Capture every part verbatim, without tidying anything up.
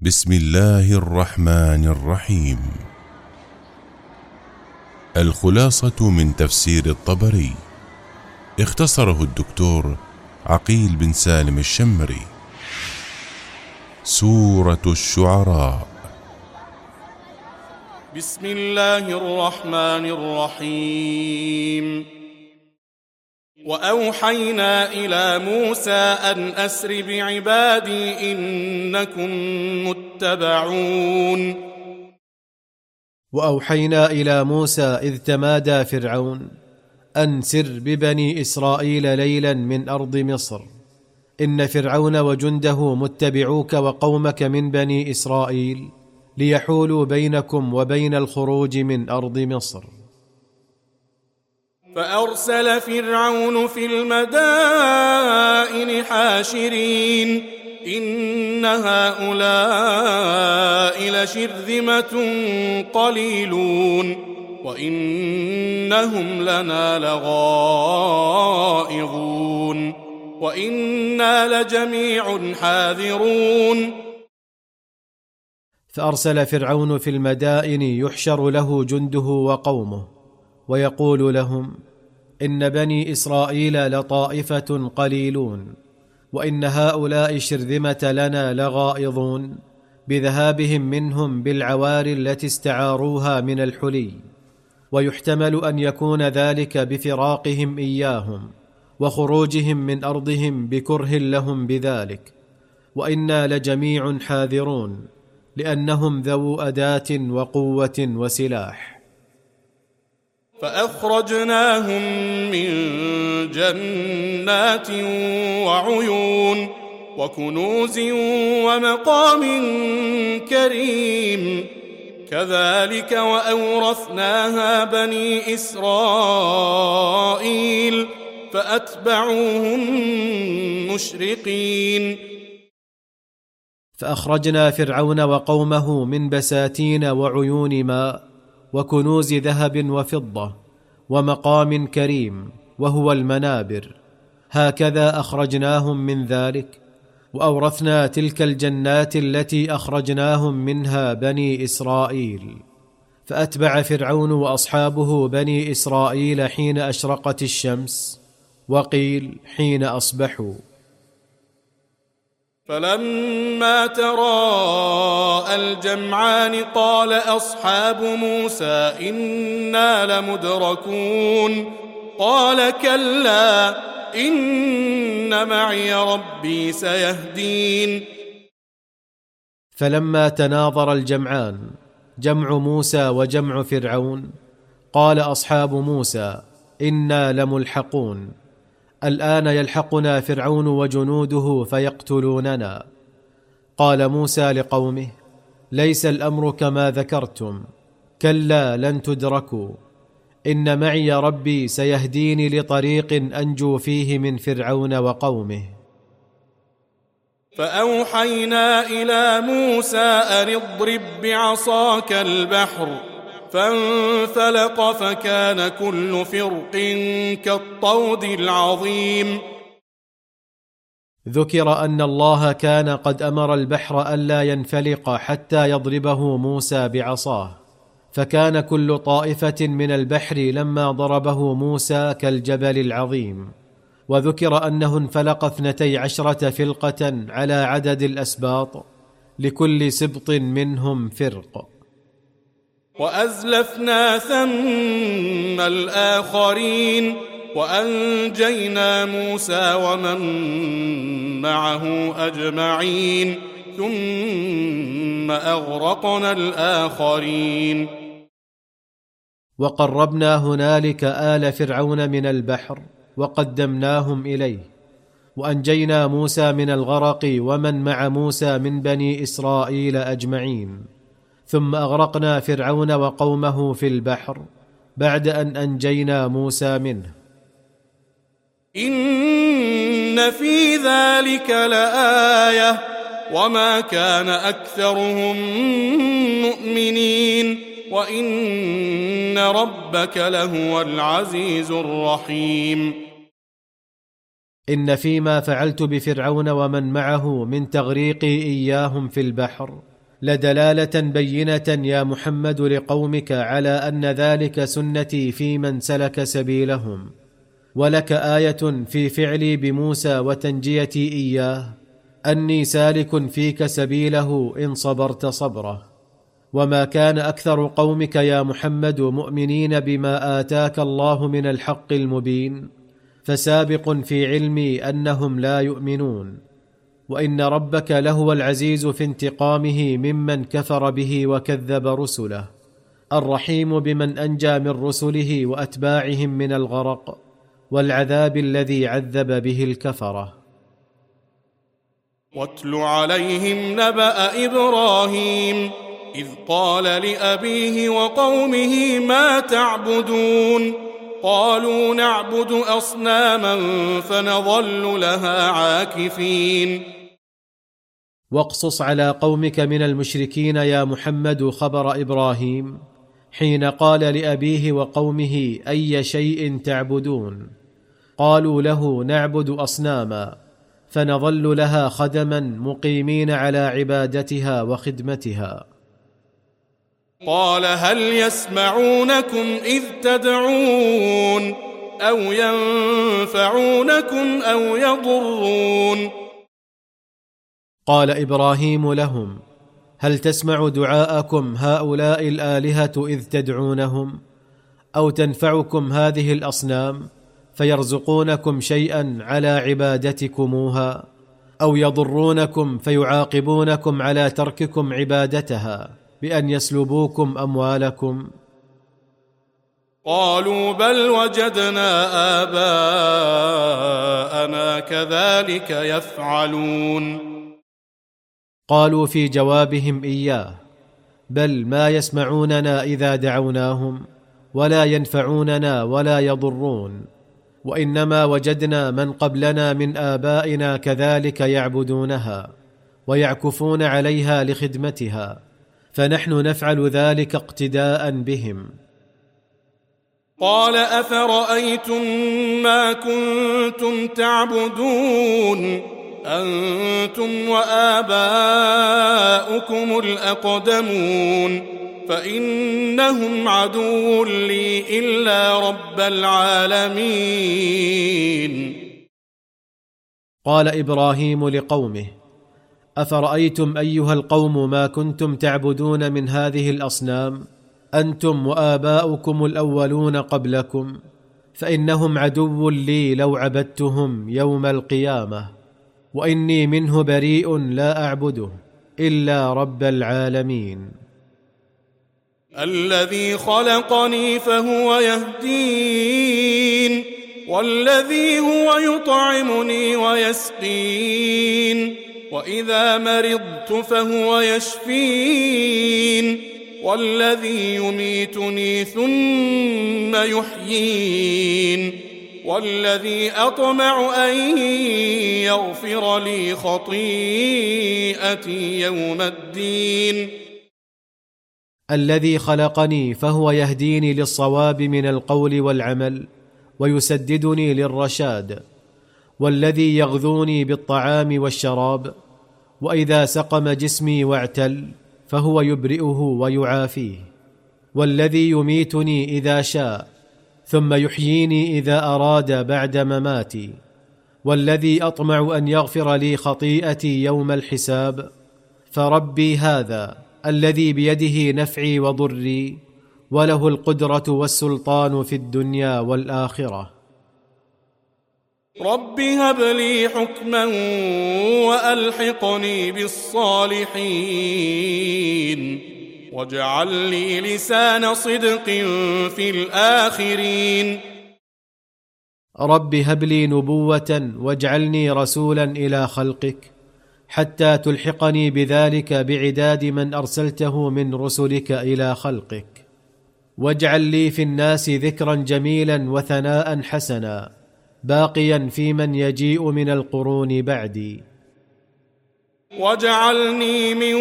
بسم الله الرحمن الرحيم. الخلاصة من تفسير الطبري، اختصره الدكتور عقيل بن سالم الشمري. سورة الشعراء. بسم الله الرحمن الرحيم. وأوحينا إلى موسى أن أسر بعبادي إنكم متبعون. وأوحينا إلى موسى إذ تمادى فرعون أن سر ببني إسرائيل ليلا من أرض مصر، إن فرعون وجنده متبعوك وقومك من بني إسرائيل ليحولوا بينكم وبين الخروج من أرض مصر. فأرسل فرعون في المدائن حاشرين إن هؤلاء لشرذمة قليلون وإنهم لنا لغائظون وإنا لجميع حاذرون. فأرسل فرعون في المدائن يحشر له جنده وقومه ويقول لهم إن بني إسرائيل لطائفة قليلون وإن هؤلاء شرذمة لنا لغائظون، بذهابهم منهم بالعوار التي استعاروها من الحلي، ويحتمل أن يكون ذلك بفراقهم إياهم وخروجهم من أرضهم بكره لهم بذلك، وإنا لجميع حاذرون لأنهم ذو أداة وقوة وسلاح. فأخرجناهم من جنات وعيون وكنوز ومقام كريم، كذلك وأورثناها بني إسرائيل فأتبعوهم مشرقين. فأخرجنا فرعون وقومه من بساتين وعيون ماء وكنوز ذهب وفضة ومقام كريم وهو المنابر، هكذا أخرجناهم من ذلك، وأورثنا تلك الجنات التي أخرجناهم منها بني إسرائيل. فأتبع فرعون وأصحابه بني إسرائيل حين أشرقت الشمس، وقيل حين أصبحوا. فلما تراءى الجمعان قال أصحاب موسى إنا لمدركون، قال كلا إن معي ربي سيهدين. فلما تناظر الجمعان، جمع موسى وجمع فرعون، قال أصحاب موسى إنا لملحقون، الآن يلحقنا فرعون وجنوده فيقتلوننا. قال موسى لقومه ليس الأمر كما ذكرتم، كلا لن تدركوا، إن معي ربي سيهديني لطريق أنجو فيه من فرعون وقومه. فأوحينا إلى موسى أن اضرب بعصاك البحر، فانفلق فكان كل فرق كالطود العظيم. ذكر أن الله كان قد أمر البحر ألا ينفلق حتى يضربه موسى بعصاه، فكان كل طائفة من البحر لما ضربه موسى كالجبل العظيم. وذكر أنه انفلق اثنتي عشرة فلقة على عدد الأسباط، لكل سبط منهم فرق. وأزلفنا ثم الآخرين وأنجينا موسى ومن معه أجمعين ثم أغرقنا الآخرين. وقربنا هنالك آل فرعون من البحر وقدمناهم إليه، وأنجينا موسى من الغرق ومن مع موسى من بني إسرائيل أجمعين، ثم أغرقنا فرعون وقومه في البحر بعد أن أنجينا موسى منه. إن في ذلك لآية وما كان أكثرهم مؤمنين وإن ربك لهو العزيز الرحيم. إن فيما فعلت بفرعون ومن معه من تغريقي إياهم في البحر لدلالة بينة يا محمد لقومك على أن ذلك سنتي في من سلك سبيلهم، ولك آية في فعلي بموسى وتنجيتي إياه أني سالك فيك سبيله إن صبرت صبره. وما كان أكثر قومك يا محمد مؤمنين بما آتاك الله من الحق المبين، فسابق في علمي أنهم لا يؤمنون، وإن ربك لهو العزيز في انتقامه ممن كفر به وكذب رسله، الرحيم بمن أنجى من رسله وأتباعهم من الغرق والعذاب الذي عذب به الكفرة. واتل عليهم نبأ إبراهيم إذ قال لأبيه وقومه ما تعبدون قالوا نعبد أصناما فنظل لها عاكفين. واقصص على قومك من المشركين يا محمد خبر إبراهيم حين قال لأبيه وقومه أي شيء تعبدون؟ قالوا له نعبد أصناما فنظل لها خدما مقيمين على عبادتها وخدمتها. قال هل يسمعونكم إذ تدعون أو ينفعونكم أو يضرون؟ قال إبراهيم لهم هل تسمع دعاءكم هؤلاء الآلهة إذ تدعونهم أو تنفعكم هذه الأصنام فيرزقونكم شيئا على عبادتكموها أو يضرونكم فيعاقبونكم على ترككم عبادتها بأن يسلبوكم أموالكم؟ قالوا بل وجدنا آباءنا كذلك يفعلون. قالوا في جوابهم إياه بل ما يسمعوننا إذا دعوناهم ولا ينفعوننا ولا يضرون، وإنما وجدنا من قبلنا من آبائنا كذلك يعبدونها ويعكفون عليها لخدمتها، فنحن نفعل ذلك اقتداء بهم. قال أفرأيتم ما كنتم تعبدون أنتم وآباؤكم الأقدمون فإنهم عدو لي إلا رب العالمين. قال إبراهيم لقومه أفرأيتم أيها القوم ما كنتم تعبدون من هذه الأصنام أنتم وآباؤكم الأولون قبلكم، فإنهم عدو لي لو عبدتهم يوم القيامة، وإني منه بريء لا أعبده إلا رب العالمين. الذي خلقني فهو يهدين والذي هو يطعمني ويسقين وإذا مرضت فهو يشفين والذي يميتني ثم يحيين والذي أطمع أن يغفر لي خطيئتي يوم الدين. الذي خلقني فهو يهديني للصواب من القول والعمل ويسددني للرشاد، والذي يغذوني بالطعام والشراب، وإذا سقم جسمي واعتل فهو يبرئه ويعافيه، والذي يميتني إذا شاء ثم يحييني إذا أراد بعد مماتي، والذي أطمع أن يغفر لي خطيئتي يوم الحساب، فربي هذا الذي بيده نفعي وضري وله القدرة والسلطان في الدنيا والآخرة. رب هب لي حكما وألحقني بالصالحين واجعل لي لسان صدق في الآخرين. رب هب لي نبوة واجعلني رسولا إلى خلقك حتى تلحقني بذلك بعداد من أرسلته من رسلك إلى خلقك، واجعل لي في الناس ذكرا جميلا وثناء حسنا باقيا في من يجيء من القرون بعدي. واجعلني من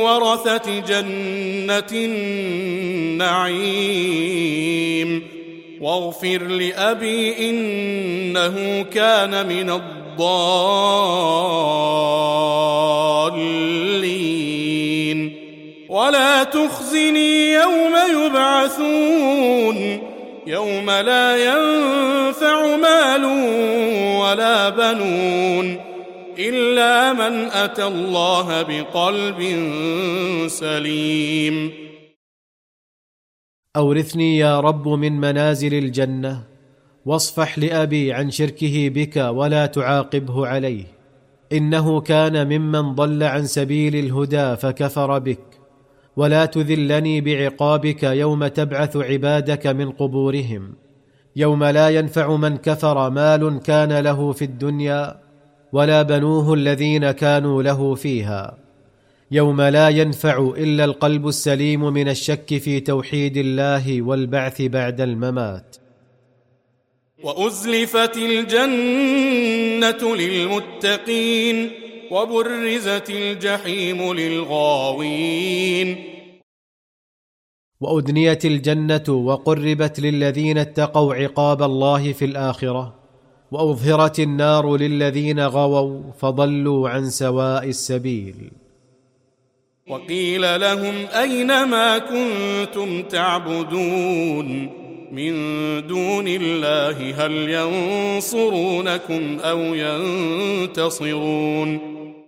ورثة جنة النعيم واغفر لأبي إنه كان من الضالين ولا تخزني يوم يبعثون يوم لا ينفع مال ولا بنون إلا من أتى الله بقلب سليم. أورثني يا رب من منازل الجنة، واصفح لأبي عن شركه بك ولا تعاقبه عليه، إنه كان ممن ضل عن سبيل الهدى فكفر بك، ولا تذلني بعقابك يوم تبعث عبادك من قبورهم، يوم لا ينفع من كفر مال كان له في الدنيا ولا بنوه الذين كانوا له فيها، يوم لا ينفع إلا القلب السليم من الشك في توحيد الله والبعث بعد الممات. وأزلفت الجنة للمتقين وبرزت الجحيم للغاوين. وأدنيت الجنة وقربت للذين اتقوا عقاب الله في الآخرة، وأظهرت النار للذين غووا فضلوا عن سواء السبيل. وقيل لهم أين ما كنتم تعبدون من دون الله هل ينصرونكم أو ينتصرون.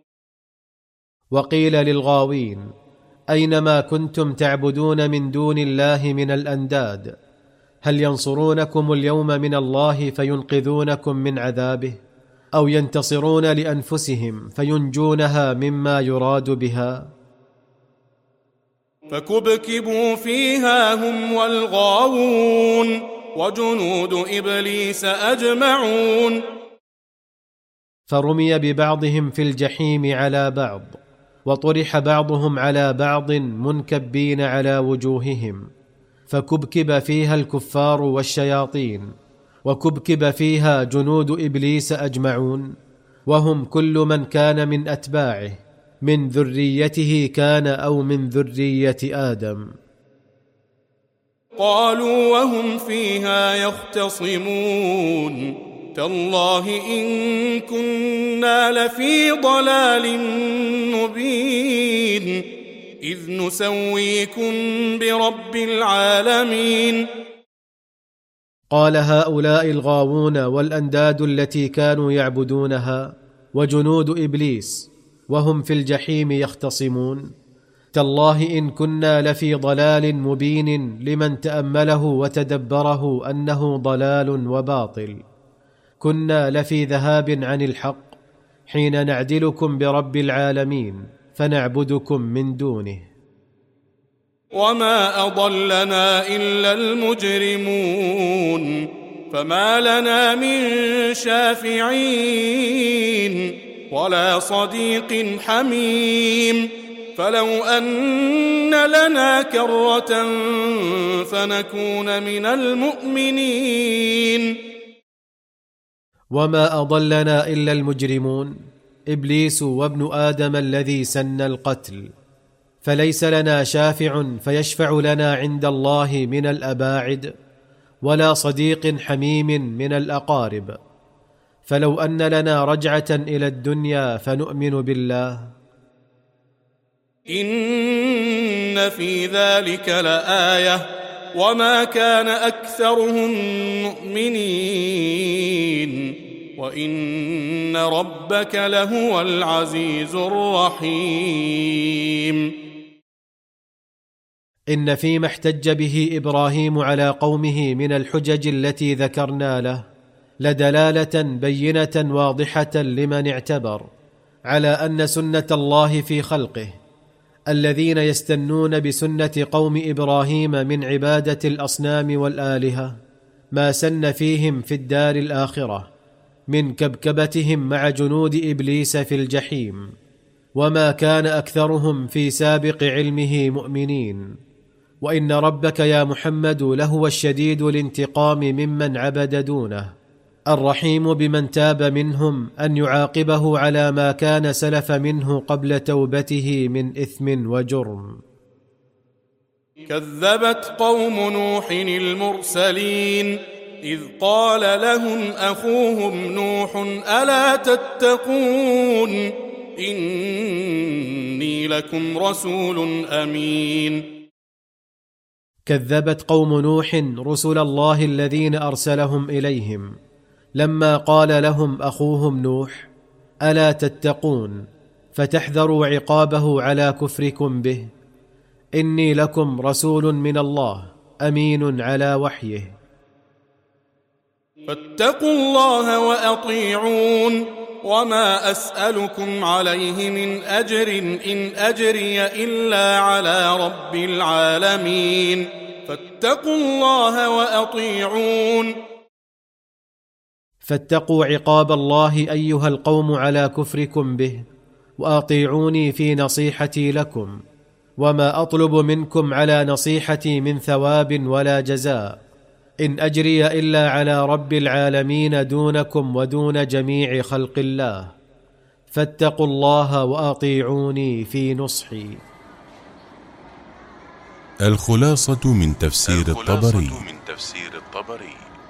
وقيل للغاوين أينما كنتم تعبدون من دون الله من الأنداد هل ينصرونكم اليوم من الله فينقذونكم من عذابه أو ينتصرون لأنفسهم فينجونها مما يراد بها؟ فكبكبوا فيها هم والغاوون وجنود إبليس أجمعون. فرمي ببعضهم في الجحيم على بعض، وطرح بعضهم على بعض منكبين على وجوههم، فكبكب فيها الكفار والشياطين، وكبكب فيها جنود إبليس أجمعون، وهم كل من كان من أتباعه من ذريته كان أو من ذرية آدم. قالوا وهم فيها يختصمون تالله إن كنا لفي ضلال مبين إذ نسويكم برب العالمين. قال هؤلاء الغاوون والأنداد التي كانوا يعبدونها وجنود إبليس وهم في الجحيم يختصمون تالله إن كنا لفي ضلال مبين لمن تأمله وتدبره أنه ضلال وباطل، كنا لفي ذهاب عن الحق حين نعدلكم برب العالمين فنعبدكم من دونه. وما أضلنا إلا المجرمون فما لنا من شافعين ولا صديق حميم فلو أن لنا كرة فنكون من المؤمنين. وما أضلنا إلا المجرمون إبليس وابن آدم الذي سن القتل، فليس لنا شافع فيشفع لنا عند الله من الأباعد ولا صديق حميم من الأقارب، فلو أن لنا رجعة إلى الدنيا فنؤمن بالله. إن في ذلك لآية وما كان أكثرهم مؤمنين وإن ربك لهو العزيز الرحيم. إن فيما احتج به إبراهيم على قومه من الحجج التي ذكرنا له لدلالة بينة واضحة لمن اعتبر على أن سنة الله في خلقه الذين يستنون بسنة قوم إبراهيم من عبادة الأصنام والآلهة ما سن فيهم في الدار الآخرة من كبكبتهم مع جنود إبليس في الجحيم، وما كان أكثرهم في سابق علمه مؤمنين، وإن ربك يا محمد لهو الشديد الانتقام ممن عبد دونه الرحيم بمن تاب منهم أن يعاقبه على ما كان سلف منه قبل توبته من إثم وجرم. كذبت قوم نوح المرسلين إذ قال لهم أخوهم نوح ألا تتقون إني لكم رسول أمين. كذبت قوم نوح رسل الله الذين أرسلهم إليهم لما قال لهم أخوهم نوح ألا تتقون فتحذروا عقابه على كفركم به إني لكم رسول من الله أمين على وحيه. فاتقوا الله وأطيعون وما أسألكم عليه من أجر إن أجري إلا على رب العالمين فاتقوا الله وأطيعون. فاتقوا عقاب الله أيها القوم على كفركم به وأطيعوني في نصيحتي لكم وما أطلب منكم على نصيحتي من ثواب ولا جزاء إن أجري إلا على رب العالمين دونكم ودون جميع خلق الله فاتقوا الله وأطيعوني في نصحي. الخلاصة من تفسير الخلاصة الطبري. من تفسير الطبري